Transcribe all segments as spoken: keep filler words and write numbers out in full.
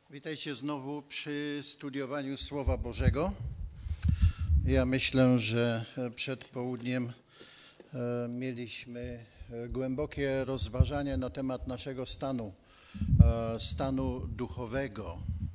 Witajcie znowu przy studiowaniu Słowa Bożego. Ja myślę, że przed południem mieliśmy głębokie rozważanie na temat naszego stanu, stanu duchowego.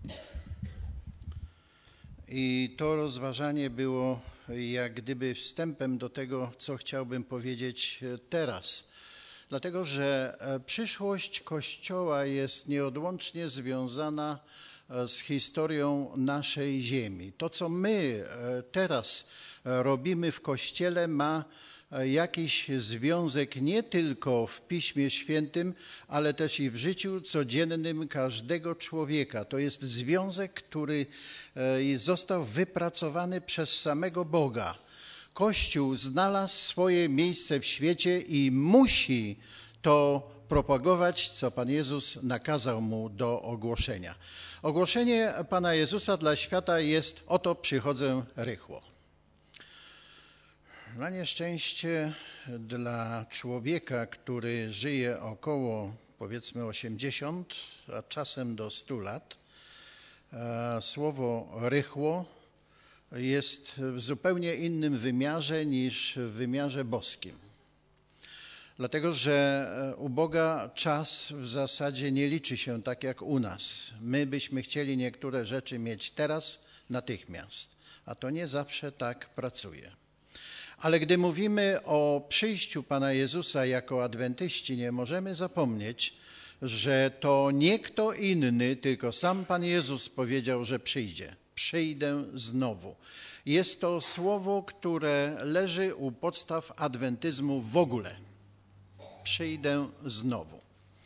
I to rozważanie było jak gdyby wstępem do tego, co chciałbym powiedzieć teraz. Dlatego, że przyszłość Kościoła jest nieodłącznie związana z historią naszej ziemi. To, co my teraz robimy w Kościele, ma jakiś związek nie tylko w Piśmie Świętym, ale też i w życiu codziennym każdego człowieka. To jest związek, który został wypracowany przez samego Boga. Kościół znalazł swoje miejsce w świecie i musi to propagować, co Pan Jezus nakazał mu do ogłoszenia. Ogłoszenie Pana Jezusa dla świata jest: oto przychodzę rychło. Na nieszczęście dla człowieka, który żyje około powiedzmy osiemdziesiąt, a czasem do stu lat, słowo rychło jest w zupełnie innym wymiarze niż w wymiarze boskim. Dlatego, że u Boga czas w zasadzie nie liczy się tak jak u nas. My byśmy chcieli niektóre rzeczy mieć teraz, natychmiast, a to nie zawsze tak pracuje. Ale gdy mówimy o przyjściu Pana Jezusa jako adwentyści, nie możemy zapomnieć, że to nie kto inny, tylko sam Pan Jezus powiedział, że przyjdzie. Przyjdę znowu. Jest to słowo, które leży u podstaw adwentyzmu w ogóle. Przyjdę znowu.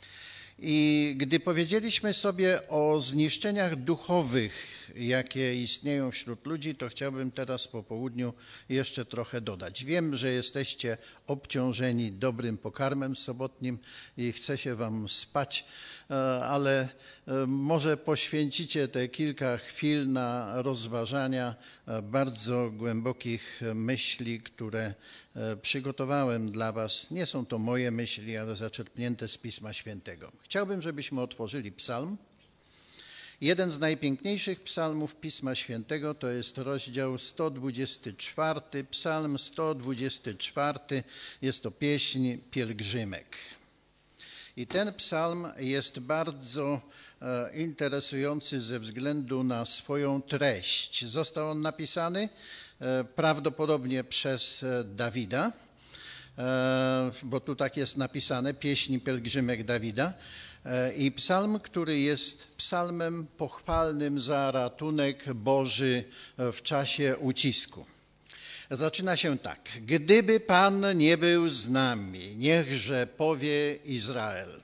I gdy powiedzieliśmy sobie o zniszczeniach duchowych, jakie istnieją wśród ludzi, to chciałbym teraz po południu jeszcze trochę dodać. Wiem, że jesteście obciążeni dobrym pokarmem sobotnim i chce się wam spać, ale może poświęcicie te kilka chwil na rozważania bardzo głębokich myśli, które przygotowałem dla was. Nie są to moje myśli, ale zaczerpnięte z Pisma Świętego. Chciałbym, żebyśmy otworzyli psalm. Jeden z najpiękniejszych psalmów Pisma Świętego to jest rozdział sto dwudziesty czwarty, psalm sto dwudziesty czwarty, jest to pieśń pielgrzymek. I ten psalm jest bardzo e, interesujący ze względu na swoją treść. Został on napisany e, prawdopodobnie przez Dawida, e, bo tu tak jest napisane, pieśń pielgrzymek Dawida. E, I psalm, który jest psalmem pochwalnym za ratunek Boży w czasie ucisku. Zaczyna się tak. Gdyby Pan nie był z nami, niechże powie Izrael.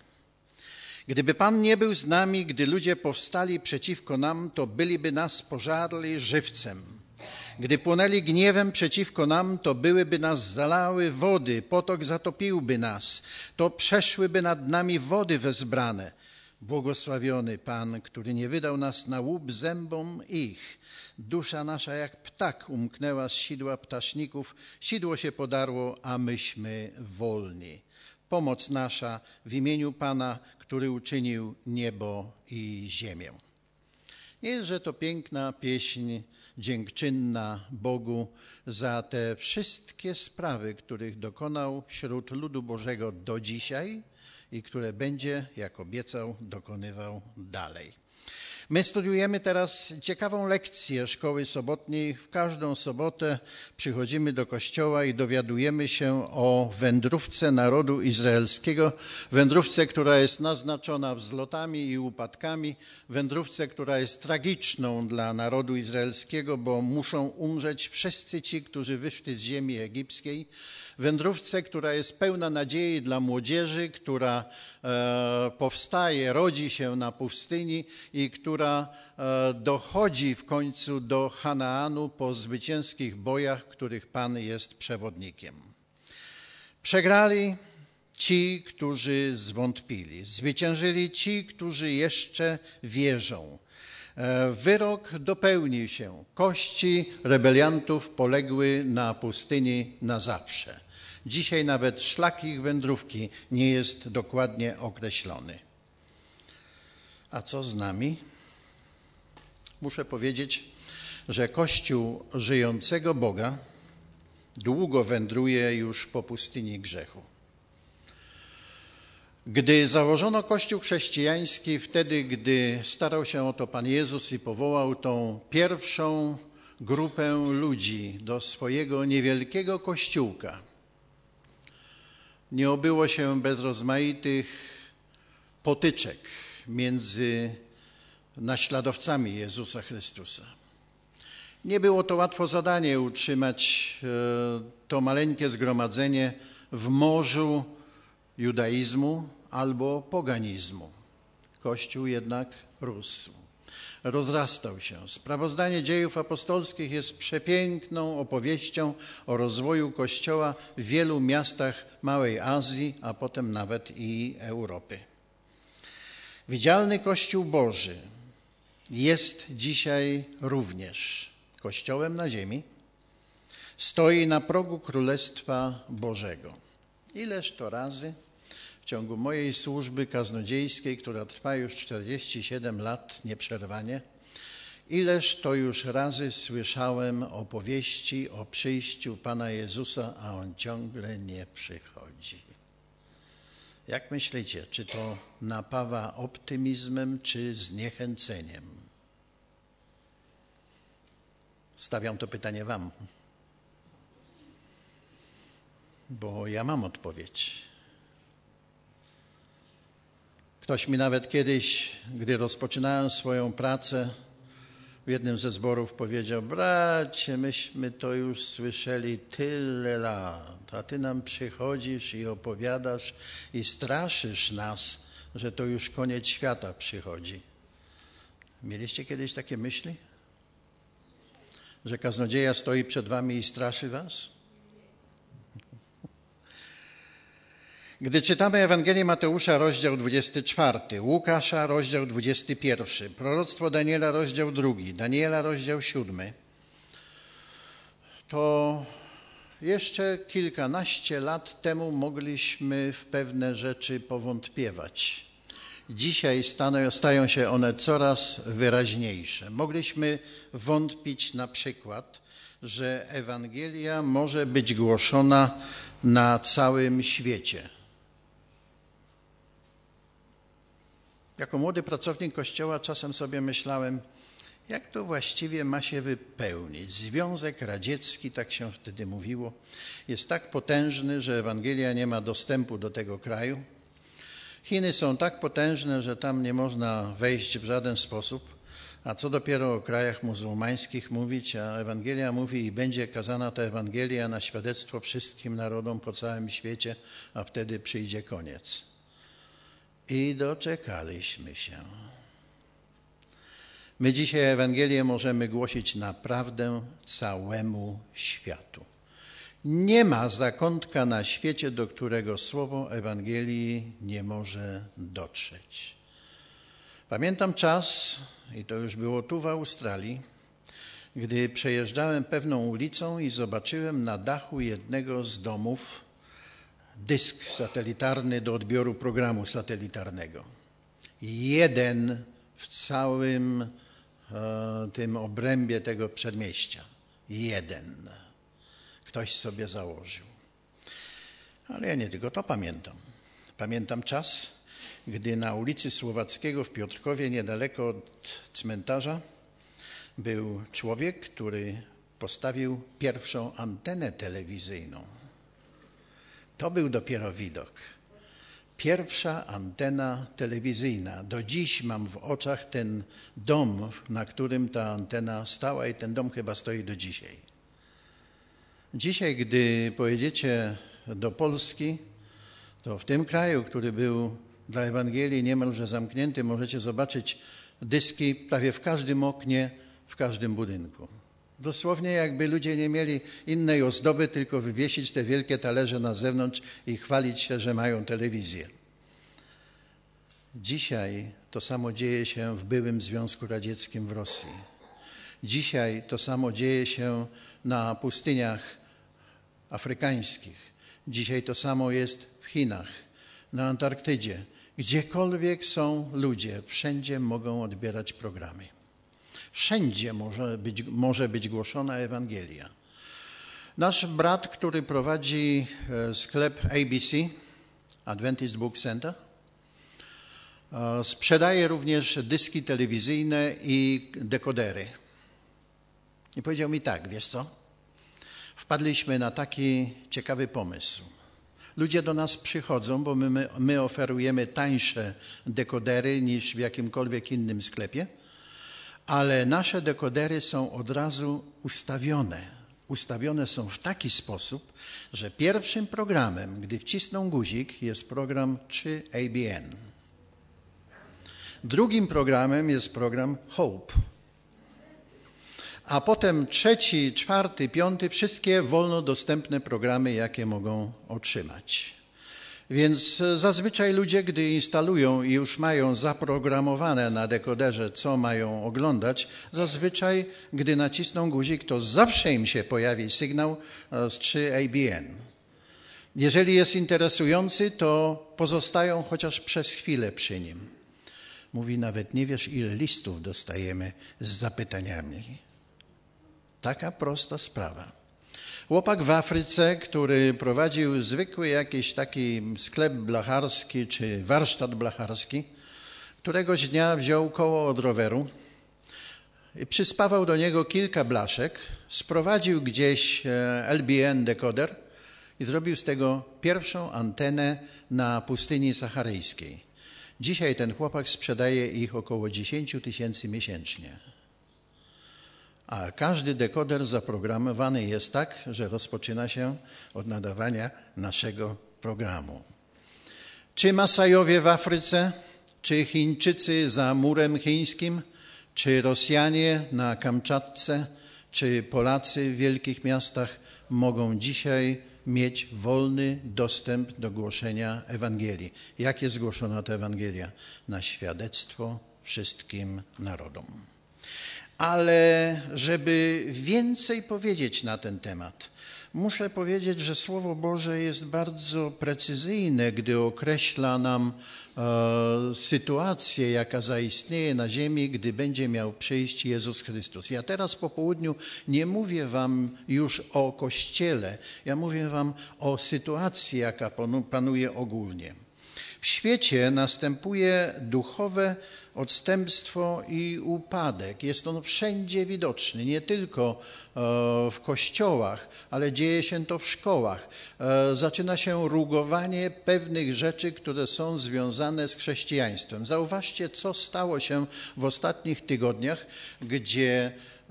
Gdyby Pan nie był z nami, gdy ludzie powstali przeciwko nam, to byliby nas pożarli żywcem. Gdy płonęli gniewem przeciwko nam, to byłyby nas zalały wody, potok zatopiłby nas, to przeszłyby nad nami wody wezbrane. Błogosławiony Pan, który nie wydał nas na łup zębom ich. Dusza nasza jak ptak umknęła z sidła ptaszników, sidło się podarło, a myśmy wolni. Pomoc nasza w imieniu Pana, który uczynił niebo i ziemię. Nie jest, że to piękna pieśń dziękczynna Bogu za te wszystkie sprawy, których dokonał wśród ludu Bożego do dzisiaj i które będzie, jak obiecał, dokonywał dalej. My studiujemy teraz ciekawą lekcję szkoły sobotniej. W każdą sobotę przychodzimy do kościoła i dowiadujemy się o wędrówce narodu izraelskiego, wędrówce, która jest naznaczona wzlotami i upadkami, wędrówce, która jest tragiczną dla narodu izraelskiego, bo muszą umrzeć wszyscy ci, którzy wyszli z ziemi egipskiej, wędrówce, która jest pełna nadziei dla młodzieży, która e, powstaje, rodzi się na pustyni i która e, dochodzi w końcu do Hanaanu po zwycięskich bojach, których Pan jest przewodnikiem. Przegrali ci, którzy zwątpili, zwyciężyli ci, którzy jeszcze wierzą. E, wyrok dopełnił się. Kości rebeliantów poległy na pustyni na zawsze. Dzisiaj nawet szlak ich wędrówki nie jest dokładnie określony. A co z nami? muszę powiedzieć, że Kościół żyjącego Boga długo wędruje już po pustyni grzechu. Gdy założono Kościół chrześcijański, wtedy, gdy starał się o to Pan Jezus i powołał tą pierwszą grupę ludzi do swojego niewielkiego kościółka, nie obyło się bez rozmaitych potyczek między naśladowcami Jezusa Chrystusa. Nie było to łatwo zadanie utrzymać to maleńkie zgromadzenie w morzu judaizmu albo poganizmu. Kościół jednak rósł, rozrastał się. Sprawozdanie dziejów apostolskich jest przepiękną opowieścią o rozwoju Kościoła w wielu miastach Małej Azji, a potem nawet i Europy. Widzialny Kościół Boży jest dzisiaj również Kościołem na ziemi, stoi na progu Królestwa Bożego. Ileż to razy w ciągu mojej służby kaznodziejskiej, która trwa już czterdzieści siedem lat nieprzerwanie, ileż to już razy słyszałem opowieści o przyjściu Pana Jezusa, a On ciągle nie przychodzi. Jak myślicie, czy to napawa optymizmem, czy zniechęceniem? Stawiam to pytanie wam, bo ja mam odpowiedź. Ktoś mi nawet kiedyś, gdy rozpoczynałem swoją pracę w jednym ze zborów, powiedział: bracie, myśmy to już słyszeli tyle lat, a ty nam przychodzisz i opowiadasz i straszysz nas, że to już koniec świata przychodzi. Mieliście kiedyś takie myśli? Że kaznodzieja stoi przed wami i straszy was? Gdy czytamy Ewangelię Mateusza, rozdział dwudziesty czwarty, Łukasza, rozdział dwudziesty pierwszy, proroctwo Daniela, rozdział drugi, Daniela, rozdział siódmy, to jeszcze kilkanaście lat temu mogliśmy w pewne rzeczy powątpiewać. Dzisiaj stają się one coraz wyraźniejsze. Mogliśmy wątpić na przykład, że Ewangelia może być głoszona na całym świecie. Jako młody pracownik Kościoła czasem sobie myślałem, jak to właściwie ma się wypełnić. Związek Radziecki, tak się wtedy mówiło, jest tak potężny, że Ewangelia nie ma dostępu do tego kraju. Chiny są tak potężne, że tam nie można wejść w żaden sposób, a co dopiero o krajach muzułmańskich mówić, a Ewangelia mówi i będzie kazana ta Ewangelia na świadectwo wszystkim narodom po całym świecie, a wtedy przyjdzie koniec. I doczekaliśmy się. My dzisiaj Ewangelię możemy głosić naprawdę całemu światu. Nie ma zakątka na świecie, do którego słowo Ewangelii nie może dotrzeć. Pamiętam czas, i to już było tu w Australii, gdy przejeżdżałem pewną ulicą i zobaczyłem na dachu jednego z domów dysk satelitarny do odbioru programu satelitarnego. Jeden w całym e, tym obrębie tego przedmieścia. Jeden. Ktoś sobie założył. Ale ja nie tylko to pamiętam. Pamiętam czas, gdy na ulicy Słowackiego w Piotrkowie, niedaleko od cmentarza, był człowiek, który postawił pierwszą antenę telewizyjną. To był dopiero widok. Pierwsza antena telewizyjna. Do dziś mam w oczach ten dom, na którym ta antena stała i ten dom chyba stoi do dzisiaj. Dzisiaj, gdy pojedziecie do Polski, to w tym kraju, który był dla Ewangelii niemalże zamknięty, możecie zobaczyć dyski prawie w każdym oknie, w każdym budynku. Dosłownie jakby ludzie nie mieli innej ozdoby, tylko wywiesić te wielkie talerze na zewnątrz i chwalić się, że mają telewizję. Dzisiaj to samo dzieje się w byłym Związku Radzieckim w Rosji. Dzisiaj to samo dzieje się na pustyniach afrykańskich. Dzisiaj to samo jest w Chinach, na Antarktydzie. Gdziekolwiek są ludzie, wszędzie mogą odbierać programy. Wszędzie może być, może być głoszona Ewangelia. Nasz brat, który prowadzi sklep A B C, Adventist Book Center, sprzedaje również dyski telewizyjne i dekodery. I powiedział mi tak, wiesz co? Wpadliśmy na taki ciekawy pomysł. Ludzie do nas przychodzą, bo my, my oferujemy tańsze dekodery niż w jakimkolwiek innym sklepie, ale nasze dekodery są od razu ustawione. Ustawione są w taki sposób, że pierwszym programem, gdy wcisną guzik, jest program trzy A B N. Drugim programem jest program Hope. A potem trzeci, czwarty, piąty, wszystkie wolno dostępne programy, jakie mogą otrzymać. Więc zazwyczaj ludzie, gdy instalują i już mają zaprogramowane na dekoderze, co mają oglądać, zazwyczaj, gdy nacisną guzik, to zawsze im się pojawi sygnał z trzy A B N. Jeżeli jest interesujący, to pozostają chociaż przez chwilę przy nim. Mówi, nawet nie wiesz, ile listów dostajemy z zapytaniami. Taka prosta sprawa. Chłopak w Afryce, który prowadził zwykły jakiś taki sklep blacharski czy warsztat blacharski, któregoś dnia wziął koło od roweru i przyspawał do niego kilka blaszek, sprowadził gdzieś L B N dekoder i zrobił z tego pierwszą antenę na pustyni saharyjskiej. Dzisiaj ten chłopak sprzedaje ich około dziesięć tysięcy miesięcznie. A każdy dekoder zaprogramowany jest tak, że rozpoczyna się od nadawania naszego programu. Czy Masajowie w Afryce, czy Chińczycy za murem chińskim, czy Rosjanie na Kamczatce, czy Polacy w wielkich miastach mogą dzisiaj mieć wolny dostęp do głoszenia Ewangelii. Jak jest głoszona ta Ewangelia? Na świadectwo wszystkim narodom. Ale żeby więcej powiedzieć na ten temat, muszę powiedzieć, że Słowo Boże jest bardzo precyzyjne, gdy określa nam e, sytuację, jaka zaistnieje na ziemi, gdy będzie miał przyjść Jezus Chrystus. Ja teraz po południu nie mówię wam już o Kościele, ja mówię wam o sytuacji, jaka panuje ogólnie. W świecie następuje duchowe odstępstwo i upadek. Jest on wszędzie widoczny, nie tylko w kościołach, ale dzieje się to w szkołach. Zaczyna się rugowanie pewnych rzeczy, które są związane z chrześcijaństwem. Zauważcie, co stało się w ostatnich tygodniach, gdzie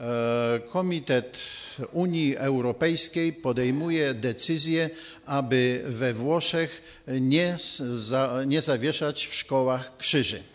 Komitet Unii Europejskiej podejmuje decyzję, aby we Włoszech nie, za, nie zawieszać w szkołach krzyży.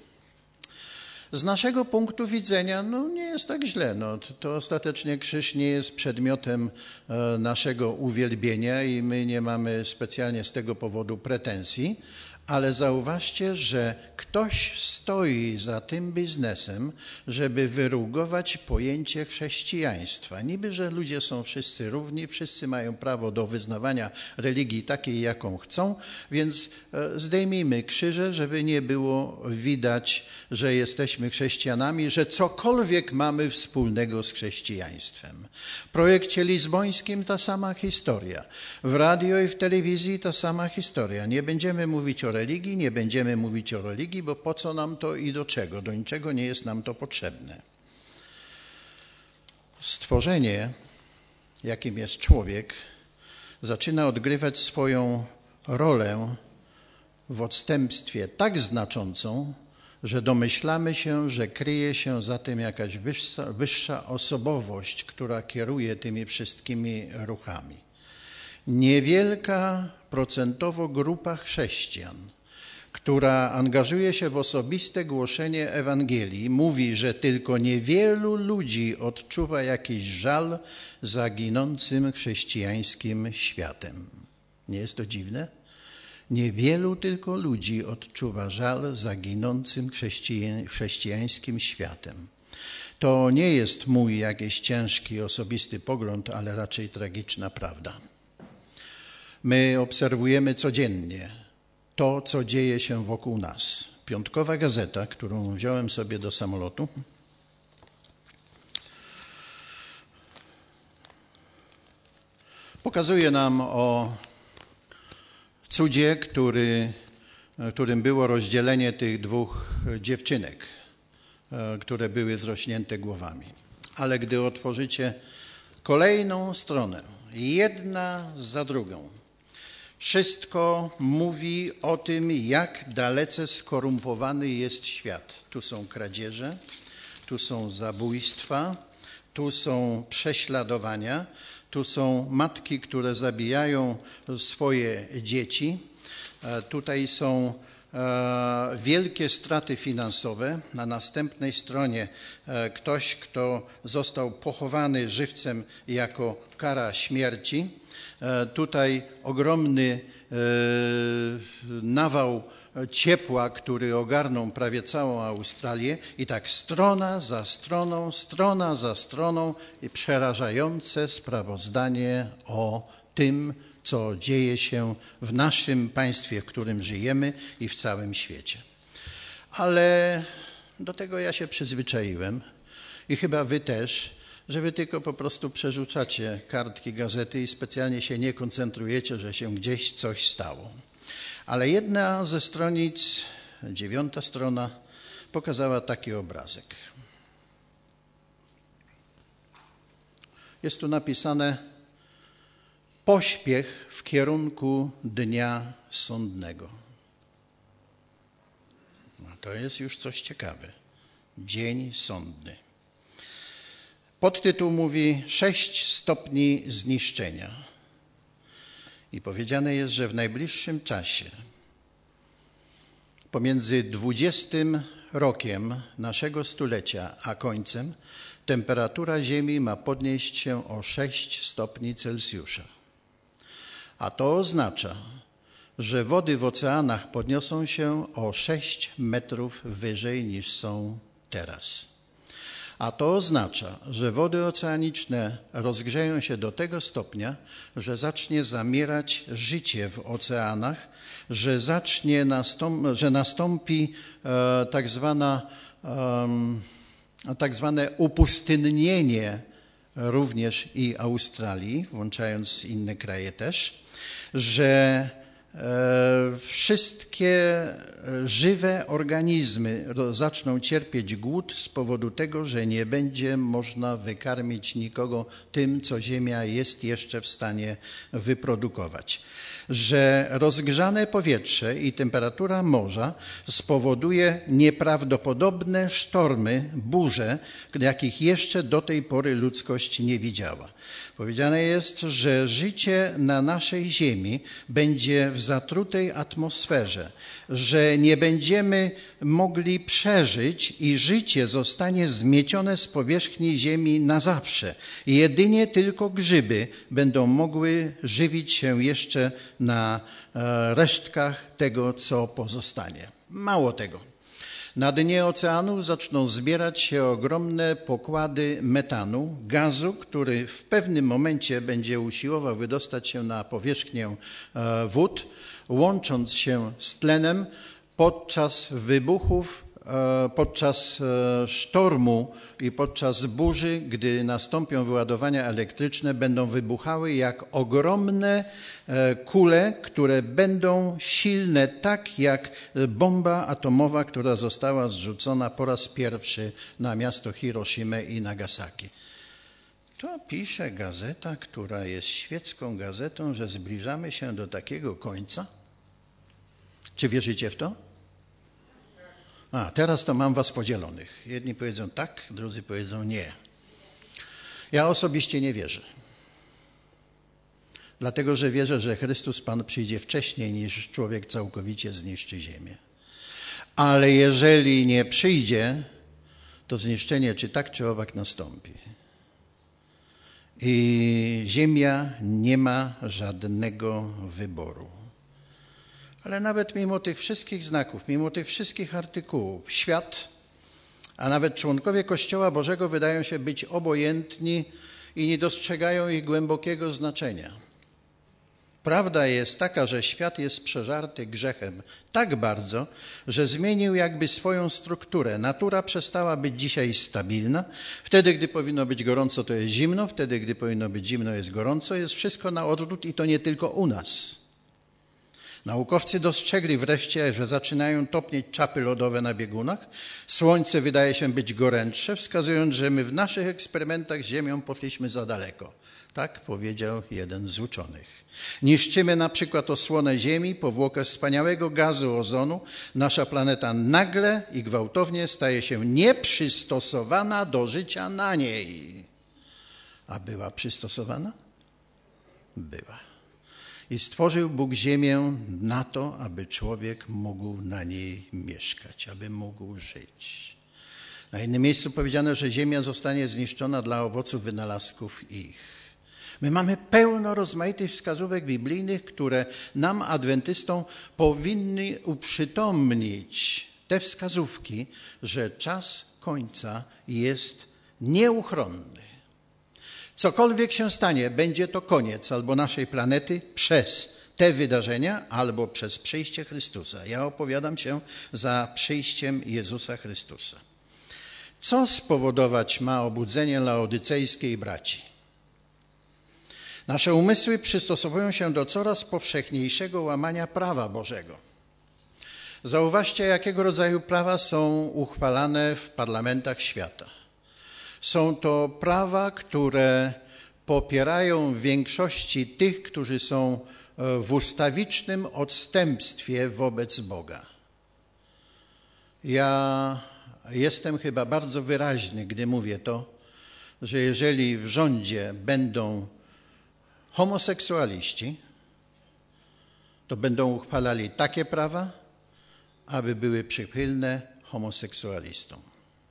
Z naszego punktu widzenia no, nie jest tak źle. No, to, to ostatecznie krzyż nie jest przedmiotem e, naszego uwielbienia i my nie mamy specjalnie z tego powodu pretensji. Ale zauważcie, że ktoś stoi za tym biznesem, żeby wyrugować pojęcie chrześcijaństwa. Niby, że ludzie są wszyscy równi, wszyscy mają prawo do wyznawania religii takiej, jaką chcą, więc zdejmijmy krzyże, żeby nie było widać, że jesteśmy chrześcijanami, że cokolwiek mamy wspólnego z chrześcijaństwem. W projekcie lizbońskim ta sama historia. W radio i w telewizji ta sama historia. Nie będziemy mówić o religii, nie będziemy mówić o religii, bo po co nam to i do czego? Do niczego nie jest nam to potrzebne. Stworzenie, jakim jest człowiek, zaczyna odgrywać swoją rolę w odstępstwie tak znaczącą, że domyślamy się, że kryje się za tym jakaś wyższa, wyższa osobowość, która kieruje tymi wszystkimi ruchami. Niewielka procentowo grupa chrześcijan, która angażuje się w osobiste głoszenie Ewangelii, mówi, że tylko niewielu ludzi odczuwa jakiś żal za ginącym chrześcijańskim światem. Nie jest to dziwne? Niewielu tylko ludzi odczuwa żal za ginącym chrześcijańskim światem. To nie jest mój jakiś ciężki, osobisty pogląd, ale raczej tragiczna prawda. My obserwujemy codziennie to, co dzieje się wokół nas. Piątkowa gazeta, którą wziąłem sobie do samolotu, pokazuje nam o cudzie, który, którym było rozdzielenie tych dwóch dziewczynek, które były zrośnięte głowami. Ale gdy otworzycie kolejną stronę, jedna za drugą, wszystko mówi o tym, jak dalece skorumpowany jest świat. Tu są kradzieże, tu są zabójstwa, tu są prześladowania, tu są matki, które zabijają swoje dzieci. Tutaj są wielkie straty finansowe. Na następnej stronie ktoś, kto został pochowany żywcem jako kara śmierci. Tutaj ogromny nawał ciepła, który ogarnął prawie całą Australię i tak strona za stroną, strona za stroną i przerażające sprawozdanie o tym, co dzieje się w naszym państwie, w którym żyjemy i w całym świecie. Ale do tego ja się przyzwyczaiłem i chyba wy też, że wy tylko po prostu przerzucacie kartki, gazety i specjalnie się nie koncentrujecie, że się gdzieś coś stało. Ale jedna ze stronic, dziewiąta strona, pokazała taki obrazek. Jest tu napisane: pośpiech w kierunku dnia sądnego. No to jest już coś ciekawe. Dzień sądny. Podtytuł mówi sześć stopni zniszczenia. I powiedziane jest, że w najbliższym czasie, pomiędzy dwudziestym rokiem naszego stulecia a końcem, temperatura Ziemi ma podnieść się o sześć stopni Celsjusza. A to oznacza, że wody w oceanach podniosą się o sześć metrów wyżej niż są teraz. A to oznacza, że wody oceaniczne rozgrzeją się do tego stopnia, że zacznie zamierać życie w oceanach, że zacznie nastąp- że nastąpi e, tak zwana, e, tak zwane upustynnienie również i Australii, włączając inne kraje też, że wszystkie żywe organizmy zaczną cierpieć głód z powodu tego, że nie będzie można wykarmić nikogo tym, co Ziemia jest jeszcze w stanie wyprodukować. Że rozgrzane powietrze i temperatura morza spowoduje nieprawdopodobne sztormy, burze, jakich jeszcze do tej pory ludzkość nie widziała. Powiedziane jest, że życie na naszej Ziemi będzie w zatrutej atmosferze, że nie będziemy mogli przeżyć i życie zostanie zmiecione z powierzchni Ziemi na zawsze. Jedynie tylko grzyby będą mogły żywić się jeszcze na resztkach tego, co pozostanie. Mało tego. Na dnie oceanu zaczną zbierać się ogromne pokłady metanu, gazu, który w pewnym momencie będzie usiłował wydostać się na powierzchnię wód, łącząc się z tlenem podczas wybuchów, podczas sztormu i podczas burzy, gdy nastąpią wyładowania elektryczne, będą wybuchały jak ogromne kule, które będą silne tak jak bomba atomowa, która została zrzucona po raz pierwszy na miasto Hiroshimę i Nagasaki. To pisze gazeta, która jest świecką gazetą, że zbliżamy się do takiego końca. Czy wierzycie w to? A, teraz to mam was podzielonych. Jedni powiedzą tak, drudzy powiedzą nie. Ja osobiście nie wierzę. Dlatego, że wierzę, że Chrystus Pan przyjdzie wcześniej niż człowiek całkowicie zniszczy ziemię. Ale jeżeli nie przyjdzie, to zniszczenie czy tak, czy owak nastąpi. I ziemia nie ma żadnego wyboru. Ale nawet mimo tych wszystkich znaków, mimo tych wszystkich artykułów, świat, a nawet członkowie Kościoła Bożego wydają się być obojętni i nie dostrzegają ich głębokiego znaczenia. Prawda jest taka, że świat jest przeżarty grzechem tak bardzo, że zmienił jakby swoją strukturę. Natura przestała być dzisiaj stabilna. Wtedy, gdy powinno być gorąco, to jest zimno. Wtedy, gdy powinno być zimno, jest gorąco. Jest wszystko na odwrót i to nie tylko u nas. Naukowcy dostrzegli wreszcie, że zaczynają topnieć czapy lodowe na biegunach. Słońce wydaje się być gorętsze, wskazując, że my w naszych eksperymentach z Ziemią poszliśmy za daleko. Tak powiedział jeden z uczonych. Niszczymy na przykład osłonę Ziemi, powłokę wspaniałego gazu ozonu. Nasza planeta nagle i gwałtownie staje się nieprzystosowana do życia na niej. A była przystosowana? Była. I stworzył Bóg ziemię na to, aby człowiek mógł na niej mieszkać, aby mógł żyć. Na innym miejscu powiedziano, że ziemia zostanie zniszczona dla owoców wynalazków ich. My mamy pełno rozmaitych wskazówek biblijnych, które nam, adwentystom, powinny uprzytomnić te wskazówki, że czas końca jest nieuchronny. Cokolwiek się stanie, będzie to koniec albo naszej planety przez te wydarzenia, albo przez przyjście Chrystusa. Ja opowiadam się za przyjściem Jezusa Chrystusa. Co spowodować ma obudzenie laodycejskiej braci? Nasze umysły przystosowują się do coraz powszechniejszego łamania prawa Bożego. Zauważcie, jakiego rodzaju prawa są uchwalane w parlamentach świata. Są to prawa, które popierają w większości tych, którzy są w ustawicznym odstępstwie wobec Boga. Ja jestem chyba bardzo wyraźny, gdy mówię to, że jeżeli w rządzie będą homoseksualiści, to będą uchwalali takie prawa, aby były przychylne homoseksualistom.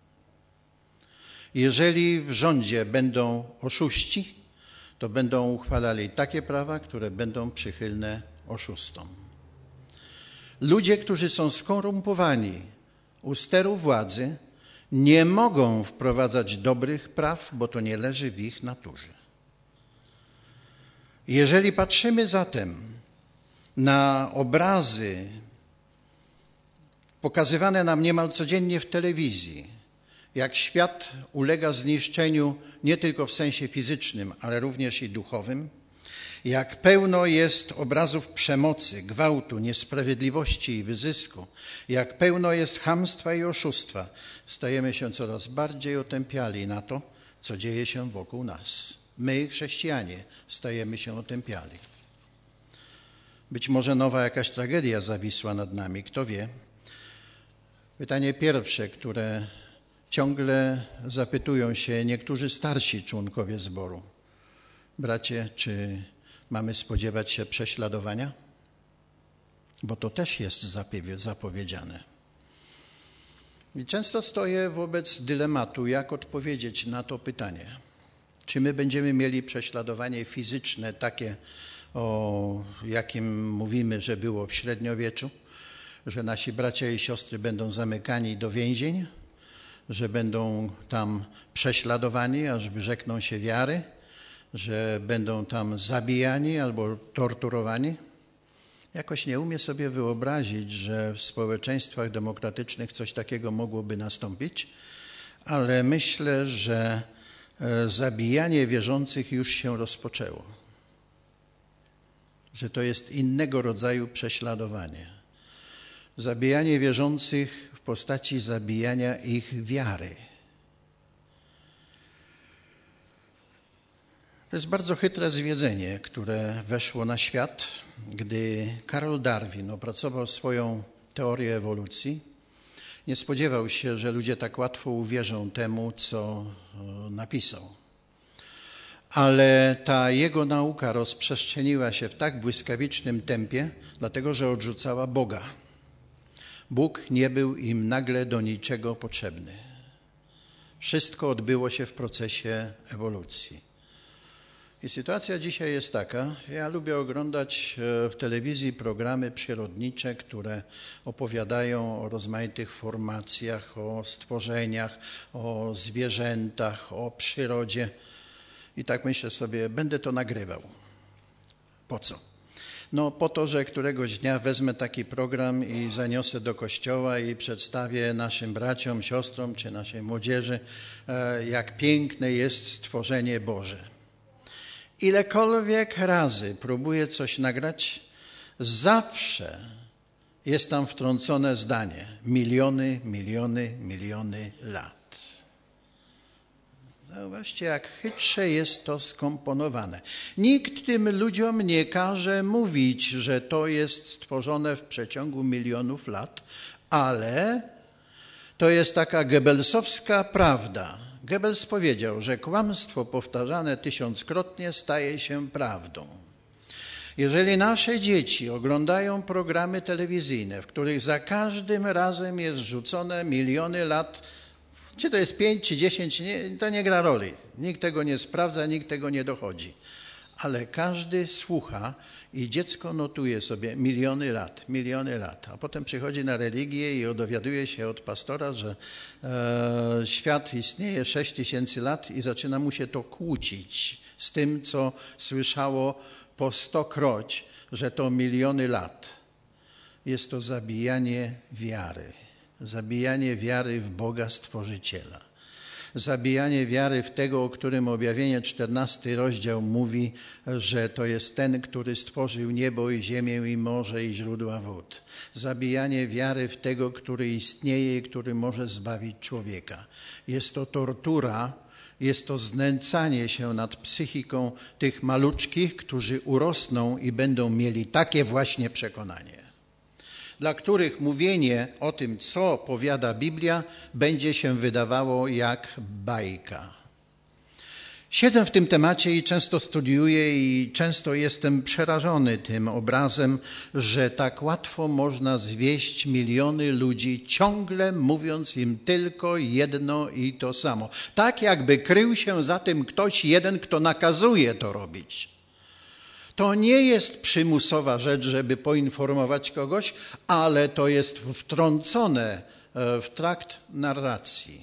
Jeżeli w rządzie będą oszuści, to będą uchwalali takie prawa, które będą przychylne oszustom. Ludzie, którzy są skorumpowani u steru władzy, nie mogą wprowadzać dobrych praw, bo to nie leży w ich naturze. Jeżeli patrzymy zatem na obrazy pokazywane nam niemal codziennie w telewizji, jak świat ulega zniszczeniu nie tylko w sensie fizycznym, ale również i duchowym, jak pełno jest obrazów przemocy, gwałtu, niesprawiedliwości i wyzysku, jak pełno jest chamstwa i oszustwa, stajemy się coraz bardziej otępiali na to, co dzieje się wokół nas. My, chrześcijanie, stajemy się otępiali. Być może nowa jakaś tragedia zawisła nad nami, kto wie. Pytanie pierwsze, które ciągle zapytują się niektórzy starsi członkowie zboru. Bracie, czy mamy spodziewać się prześladowania? Bo to też jest zapowiedziane. I często stoję wobec dylematu, jak odpowiedzieć na to pytanie. Czy my będziemy mieli prześladowanie fizyczne, takie, o jakim mówimy, że było w średniowieczu, że nasi bracia i siostry będą zamykani do więzień, że będą tam prześladowani, aż wyrzekną się wiary, że będą tam zabijani albo torturowani. Jakoś nie umiem sobie wyobrazić, że w społeczeństwach demokratycznych coś takiego mogłoby nastąpić, ale myślę, że zabijanie wierzących już się rozpoczęło. Że to jest innego rodzaju prześladowanie. Zabijanie wierzących w postaci zabijania ich wiary. To jest bardzo chytre zwiedzenie, które weszło na świat, gdy Karol Darwin opracował swoją teorię ewolucji. Nie spodziewał się, że ludzie tak łatwo uwierzą temu, co napisał. Ale ta jego nauka rozprzestrzeniła się w tak błyskawicznym tempie, dlatego że odrzucała Boga. Bóg nie był im nagle do niczego potrzebny. Wszystko odbyło się w procesie ewolucji. I sytuacja dzisiaj jest taka, ja lubię oglądać w telewizji programy przyrodnicze, które opowiadają o rozmaitych formacjach, o stworzeniach, o zwierzętach, o przyrodzie. I tak myślę sobie, będę to nagrywał. Po co? No po to, że któregoś dnia wezmę taki program i zaniosę do kościoła i przedstawię naszym braciom, siostrom czy naszej młodzieży, jak piękne jest stworzenie Boże. Ilekolwiek razy próbuję coś nagrać, zawsze jest tam wtrącone zdanie: miliony, miliony, miliony lat. Zauważcie, jak chytrze jest to skomponowane. Nikt tym ludziom nie każe mówić, że to jest stworzone w przeciągu milionów lat, ale to jest taka Goebbelsowska prawda. Goebbels powiedział, że kłamstwo powtarzane tysiąckrotnie staje się prawdą. Jeżeli nasze dzieci oglądają programy telewizyjne, w których za każdym razem jest rzucone miliony lat, czy to jest pięć, czy dziesięć, nie, to nie gra roli. Nikt tego nie sprawdza, nikt tego nie dochodzi. Ale każdy słucha i dziecko notuje sobie miliony lat, miliony lat. A potem przychodzi na religię i dowiaduje się od pastora, że e, świat istnieje sześć tysięcy lat i zaczyna mu się to kłócić z tym, co słyszało po stokroć, że to miliony lat. Jest to zabijanie wiary. Zabijanie wiary w Boga Stworzyciela. Zabijanie wiary w tego, o którym Objawienie czternasty rozdział mówi, że to jest ten, który stworzył niebo i ziemię i morze i źródła wód. Zabijanie wiary w tego, który istnieje i który może zbawić człowieka. Jest to tortura, jest to znęcanie się nad psychiką tych maluczkich, którzy urosną i będą mieli takie właśnie przekonanie, dla których mówienie o tym, co powiada Biblia, będzie się wydawało jak bajka. Siedzę w tym temacie i często studiuję i często jestem przerażony tym obrazem, że tak łatwo można zwieść miliony ludzi, ciągle mówiąc im tylko jedno i to samo. Tak jakby krył się za tym ktoś jeden, kto nakazuje to robić. To nie jest przymusowa rzecz, żeby poinformować kogoś, ale to jest wtrącone w trakt narracji.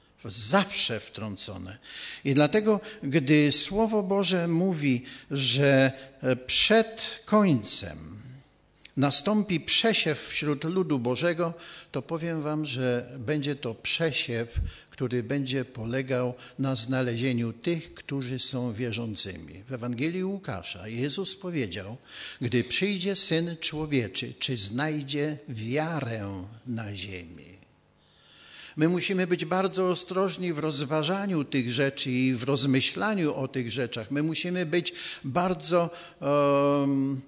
Zawsze wtrącone. I dlatego, gdy Słowo Boże mówi, że przed końcem nastąpi przesiew wśród ludu Bożego, to powiem wam, że będzie to przesiew, który będzie polegał na znalezieniu tych, którzy są wierzącymi. W Ewangelii Łukasza Jezus powiedział: gdy przyjdzie Syn Człowieczy, czy znajdzie wiarę na ziemi? My musimy być bardzo ostrożni w rozważaniu tych rzeczy i w rozmyślaniu o tych rzeczach. My musimy być bardzo um,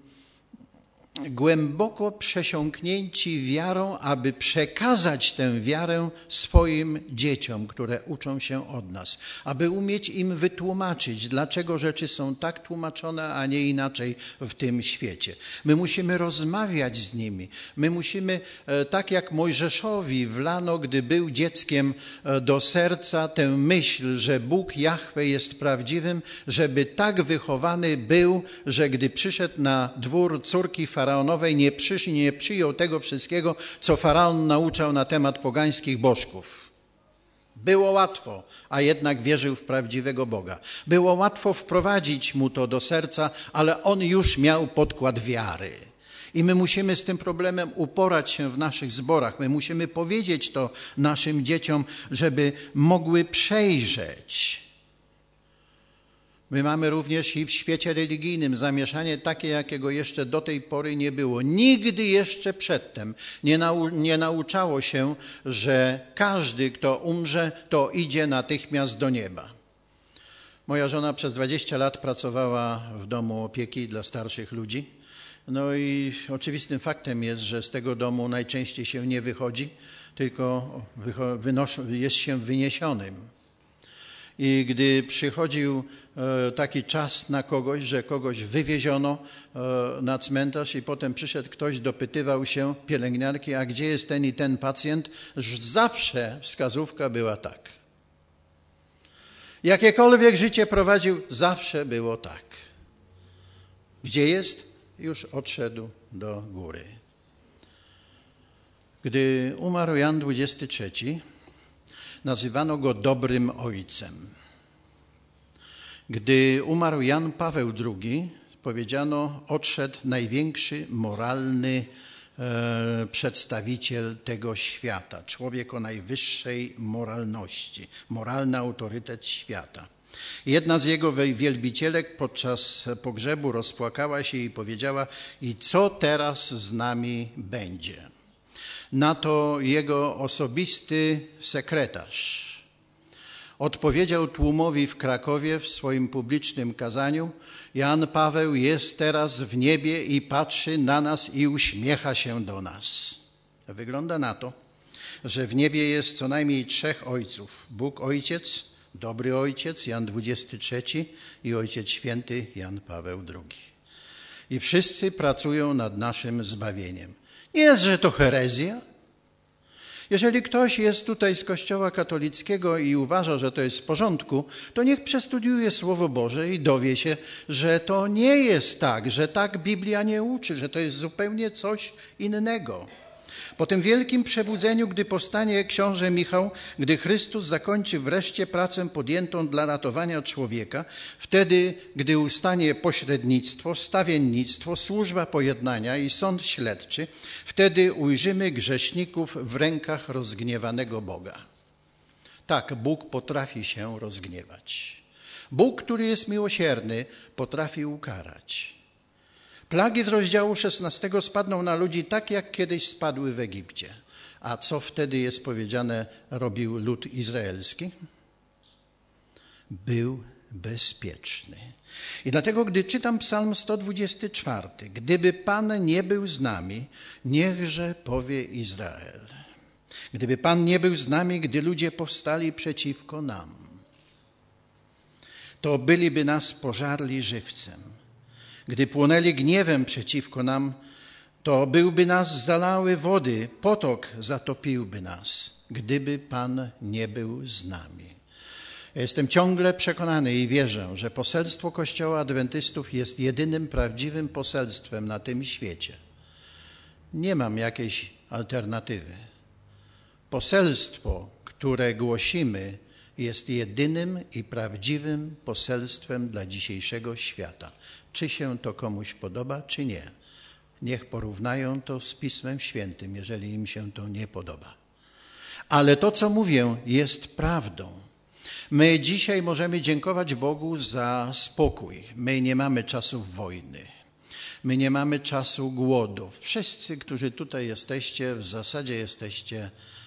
głęboko przesiąknięci wiarą, aby przekazać tę wiarę swoim dzieciom, które uczą się od nas, aby umieć im wytłumaczyć, dlaczego rzeczy są tak tłumaczone, a nie inaczej w tym świecie. My musimy rozmawiać z nimi. My musimy, tak jak Mojżeszowi wlano, gdy był dzieckiem, do serca tę myśl, że Bóg Jahwe jest prawdziwym, żeby tak wychowany był, że gdy przyszedł na dwór córki faraonowej, nie, przysz, nie przyjął tego wszystkiego, co faraon nauczał na temat pogańskich bożków. Było łatwo, a jednak wierzył w prawdziwego Boga. Było łatwo wprowadzić mu to do serca, ale on już miał podkład wiary. I my musimy z tym problemem uporać się w naszych zborach. My musimy powiedzieć to naszym dzieciom, żeby mogły przejrzeć. My mamy również i w świecie religijnym zamieszanie takie, jakiego jeszcze do tej pory nie było. Nigdy jeszcze przedtem nie, nau, nie nauczało się, że każdy, kto umrze, to idzie natychmiast do nieba. Moja żona przez dwadzieścia lat pracowała w domu opieki dla starszych ludzi. No i oczywistym faktem jest, że z tego domu najczęściej się nie wychodzi, tylko wynosz- jest się wyniesionym. I gdy przychodził taki czas na kogoś, że kogoś wywieziono na cmentarz i potem przyszedł ktoś, dopytywał się pielęgniarki, a gdzie jest ten i ten pacjent, zawsze wskazówka była tak. Jakiekolwiek życie prowadził, zawsze było tak. Gdzie jest? Już odszedł do góry. Gdy umarł Jan dwudziesty trzeci, nazywano go dobrym ojcem. Gdy umarł Jan Paweł drugi, powiedziano, odszedł największy moralny e, przedstawiciel tego świata, człowiek o najwyższej moralności, moralny autorytet świata. Jedna z jego wielbicielek podczas pogrzebu rozpłakała się i powiedziała: i co teraz z nami będzie? Na to jego osobisty sekretarz odpowiedział tłumowi w Krakowie w swoim publicznym kazaniu: Jan Paweł jest teraz w niebie i patrzy na nas i uśmiecha się do nas. Wygląda na to, że w niebie jest co najmniej trzech ojców. Bóg Ojciec, dobry Ojciec, Jan dwudziesty trzeci i Ojciec Święty, Jan Paweł drugi. I wszyscy pracują nad naszym zbawieniem. Nie jest, że to herezja? Jeżeli ktoś jest tutaj z Kościoła katolickiego i uważa, że to jest w porządku, to niech przestudiuje Słowo Boże i dowie się, że to nie jest tak, że tak Biblia nie uczy, że to jest zupełnie coś innego. Po tym wielkim przebudzeniu, gdy powstanie książę Michał, gdy Chrystus zakończy wreszcie pracę podjętą dla ratowania człowieka, wtedy, gdy ustanie pośrednictwo, stawiennictwo, służba pojednania i sąd śledczy, wtedy ujrzymy grzeszników w rękach rozgniewanego Boga. Tak, Bóg potrafi się rozgniewać. Bóg, który jest miłosierny, potrafi ukarać. Plagi z rozdziału szesnastego spadną na ludzi tak, jak kiedyś spadły w Egipcie. A co wtedy jest powiedziane, robił lud izraelski? Był bezpieczny. I dlatego, gdy czytam Psalm sto dwudziesty czwarty, gdyby Pan nie był z nami, niechże powie Izrael. Gdyby Pan nie był z nami, gdy ludzie powstali przeciwko nam, to byliby nas pożarli żywcem. Gdy płonęli gniewem przeciwko nam, to byłby nas zalały wody, potok zatopiłby nas, gdyby Pan nie był z nami. Ja jestem ciągle przekonany i wierzę, że poselstwo Kościoła Adwentystów jest jedynym prawdziwym poselstwem na tym świecie. Nie mam jakiejś alternatywy. Poselstwo, które głosimy, jest jedynym i prawdziwym poselstwem dla dzisiejszego świata. Czy się to komuś podoba, czy nie. Niech porównają to z Pismem Świętym, jeżeli im się to nie podoba. Ale to, co mówię, jest prawdą. My dzisiaj możemy dziękować Bogu za spokój. My nie mamy czasów wojny. My nie mamy czasu głodu. Wszyscy, którzy tutaj jesteście, w zasadzie jesteście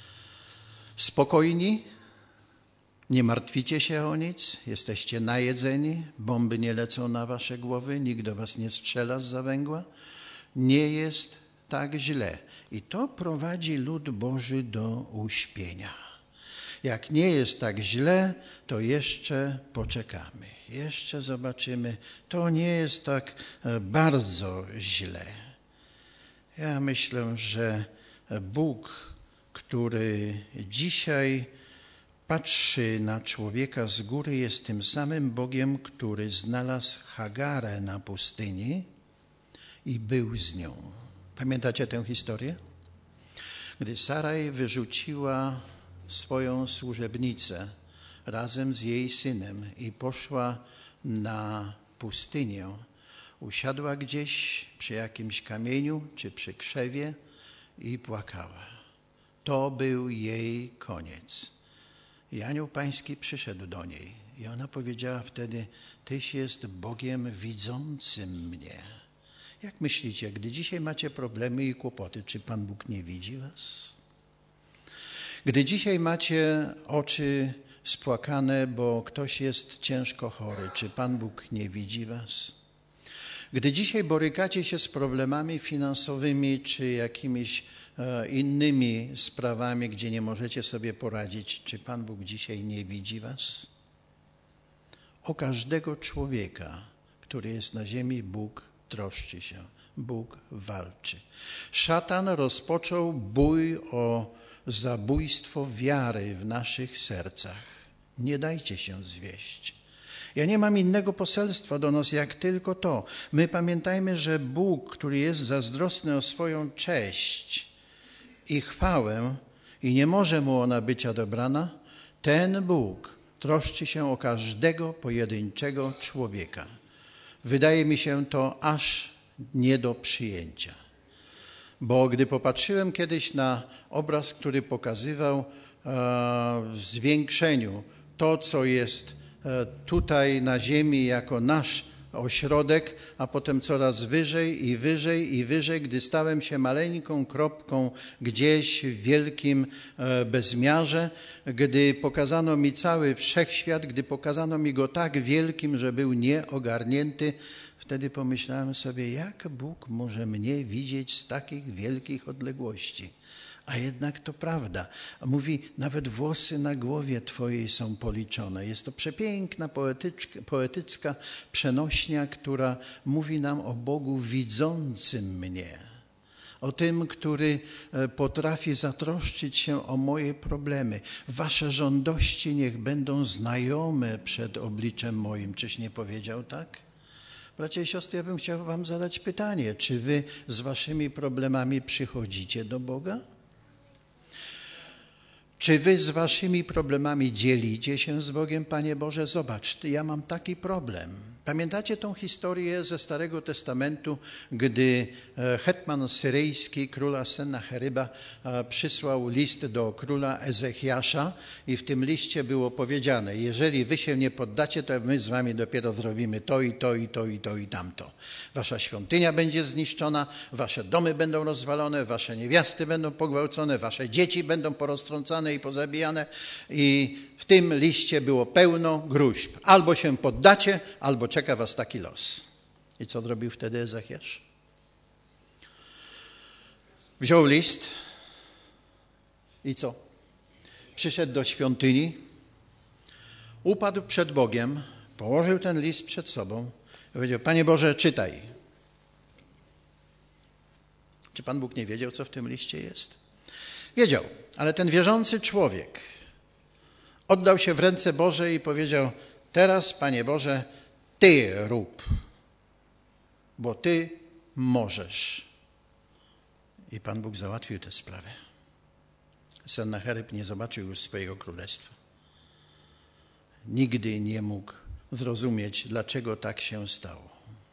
spokojni, nie martwicie się o nic, jesteście najedzeni, bomby nie lecą na wasze głowy, nikt do was nie strzela zza węgła. Nie jest tak źle. I to prowadzi lud Boży do uśpienia. Jak nie jest tak źle, to jeszcze poczekamy. Jeszcze zobaczymy. To nie jest tak bardzo źle. Ja myślę, że Bóg, który dzisiaj patrzy na człowieka z góry, jest tym samym Bogiem, który znalazł Hagarę na pustyni i był z nią. Pamiętacie tę historię? Gdy Saraj wyrzuciła swoją służebnicę razem z jej synem i poszła na pustynię, usiadła gdzieś przy jakimś kamieniu czy przy krzewie i płakała. To był jej koniec. I anioł pański przyszedł do niej i ona powiedziała wtedy: Tyś jest Bogiem widzącym mnie. Jak myślicie, gdy dzisiaj macie problemy i kłopoty, czy Pan Bóg nie widzi was? Gdy dzisiaj macie oczy spłakane, bo ktoś jest ciężko chory, czy Pan Bóg nie widzi was? Gdy dzisiaj borykacie się z problemami finansowymi, czy jakimiś e, innymi sprawami, gdzie nie możecie sobie poradzić, czy Pan Bóg dzisiaj nie widzi was? O każdego człowieka, który jest na ziemi, Bóg troszczy się. Bóg walczy. Szatan rozpoczął bój o zabójstwo wiary w naszych sercach. Nie dajcie się zwieść. Ja nie mam innego poselstwa do nas, jak tylko to. My pamiętajmy, że Bóg, który jest zazdrosny o swoją cześć i chwałę i nie może mu ona być odebrana, ten Bóg troszczy się o każdego pojedynczego człowieka. wydaje mi się to aż nie do przyjęcia. Bo gdy popatrzyłem kiedyś na obraz, który pokazywał e, w zwiększeniu to, co jest e, tutaj na ziemi jako nasz ośrodek, a potem coraz wyżej i wyżej i wyżej, gdy stałem się maleńką kropką gdzieś w wielkim e, bezmiarze, gdy pokazano mi cały wszechświat, gdy pokazano mi go tak wielkim, że był nieogarnięty, wtedy pomyślałem sobie, jak Bóg może mnie widzieć z takich wielkich odległości. A jednak to prawda. Mówi, nawet włosy na głowie Twojej są policzone. Jest to przepiękna, poetycka przenośnia, która mówi nam o Bogu widzącym mnie. O tym, który potrafi zatroszczyć się o moje problemy. Wasze żądości niech będą znajome przed obliczem moim. Czyś nie powiedział tak? Bracia i siostry, ja bym chciał wam zadać pytanie. Czy wy z waszymi problemami przychodzicie do Boga? Czy wy z waszymi problemami dzielicie się z Bogiem? Panie Boże, zobacz, ja mam taki problem. Pamiętacie tą historię ze Starego Testamentu, gdy hetman syryjski króla Sennacheryba przysłał list do króla Ezechiasza i w tym liście było powiedziane, jeżeli wy się nie poddacie, to my z wami dopiero zrobimy to i to i to i to i tamto. Wasza świątynia będzie zniszczona, wasze domy będą rozwalone, wasze niewiasty będą pogwałcone, wasze dzieci będą poroztrącane i pozabijane. I w tym liście było pełno gróźb. Albo się poddacie, albo czeka was taki los. I co zrobił wtedy Ezechiasz? Wziął list i co? Przyszedł do świątyni, upadł przed Bogiem, położył ten list przed sobą i powiedział, Panie Boże, czytaj. Czy Pan Bóg nie wiedział, co w tym liście jest? Wiedział, ale ten wierzący człowiek oddał się w ręce Boże i powiedział, teraz, Panie Boże, Ty rób, bo Ty możesz. I Pan Bóg załatwił tę sprawę. Sennacherib nie zobaczył już swojego królestwa. Nigdy nie mógł zrozumieć, dlaczego tak się stało.